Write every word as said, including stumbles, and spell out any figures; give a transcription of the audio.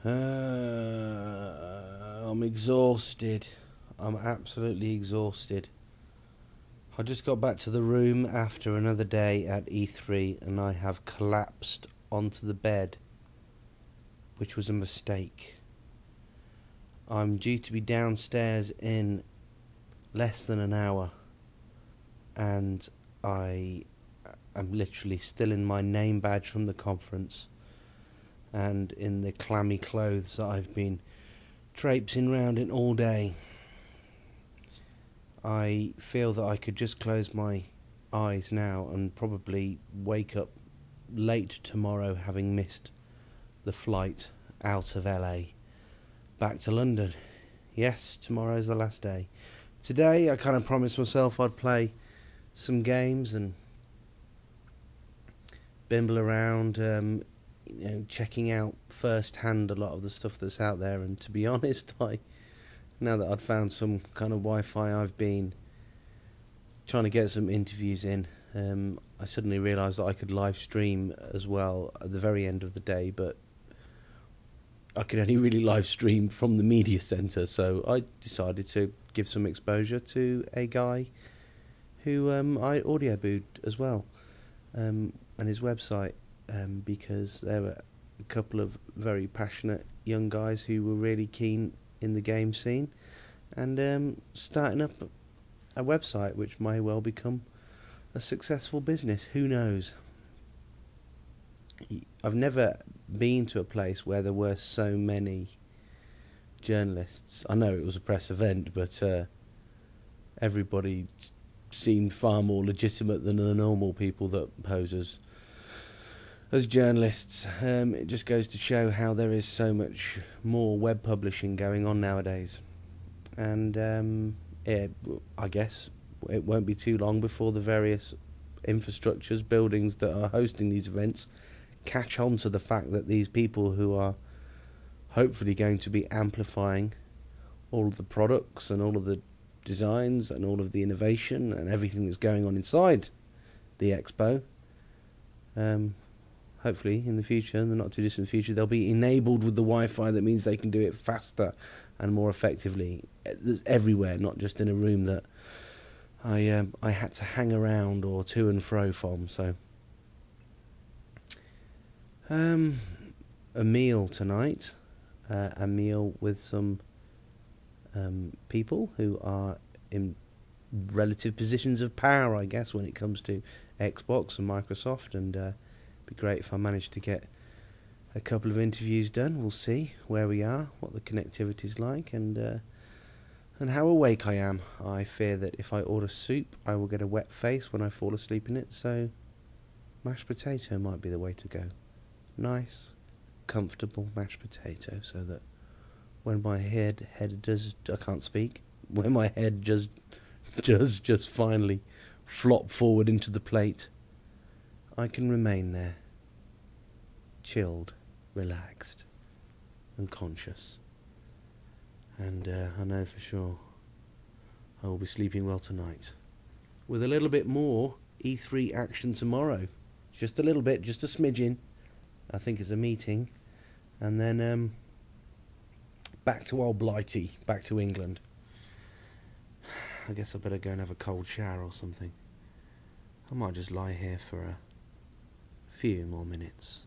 Uh, I'm exhausted. I'm absolutely exhausted. I just got back to the room after another day at E three and I have collapsed onto the bed, which was a mistake. I'm due to be downstairs in less than an hour and I am literally still in my name badge from the conference and in the clammy clothes that I've been traipsing round in all day. I feel that I could just close my eyes now and probably wake up late tomorrow having missed the flight out of L A back to London. Yes, tomorrow's the last day. Today I kind of promised myself I'd play some games and bimble around, um, you know, checking out first-hand a lot of the stuff that's out there. And to be honest, I now that I'd found some kind of Wi-Fi, I've been trying to get some interviews in. Um, I suddenly realised that I could live stream as well at the very end of the day, but I could only really live stream from the media centre, so I decided to give some exposure to a guy who um, I audio booed as well, um, and his website, um, because there were a couple of very passionate young guys who were really keen in the game scene and um, starting up a website which may well become a successful business. Who knows? I've never been to a place where there were so many journalists. I know it was a press event, but uh, everybody seemed far more legitimate than the normal people that pose as as journalists. Um, it just goes to show how there is so much more web publishing going on nowadays. And um, yeah, I guess it won't be too long before the various infrastructures, buildings that are hosting these events catch on to the fact that these people who are hopefully going to be amplifying all of the products and all of the designs and all of the innovation and everything that's going on inside the expo, um, hopefully in the future, in the not too distant future, they'll be enabled with the Wi-Fi that means they can do it faster and more effectively everywhere, not just in a room that I um, I had to hang around or to and fro from. So um, a meal tonight, uh, a meal with some um, people who are in relative positions of power, I guess, when it comes to Xbox and Microsoft, and uh, it'd be great if I managed to get a couple of interviews done. We'll see where we are, what the connectivity's like, and uh, and how awake I am. I fear that if I order soup, I will get a wet face when I fall asleep in it, so mashed potato might be the way to go. Nice, comfortable mashed potato, so that when my head head does, I can't speak, when my head just does just finally flop forward into the plate, I can remain there, chilled, relaxed, and conscious. And uh, I know for sure I will be sleeping well tonight, with a little bit more E three action tomorrow. Just a little bit, just a smidgen. I think it's a meeting, and then um, back to old Blighty, back to England. I guess I better go and have a cold shower or something. I might just lie here for a few more minutes.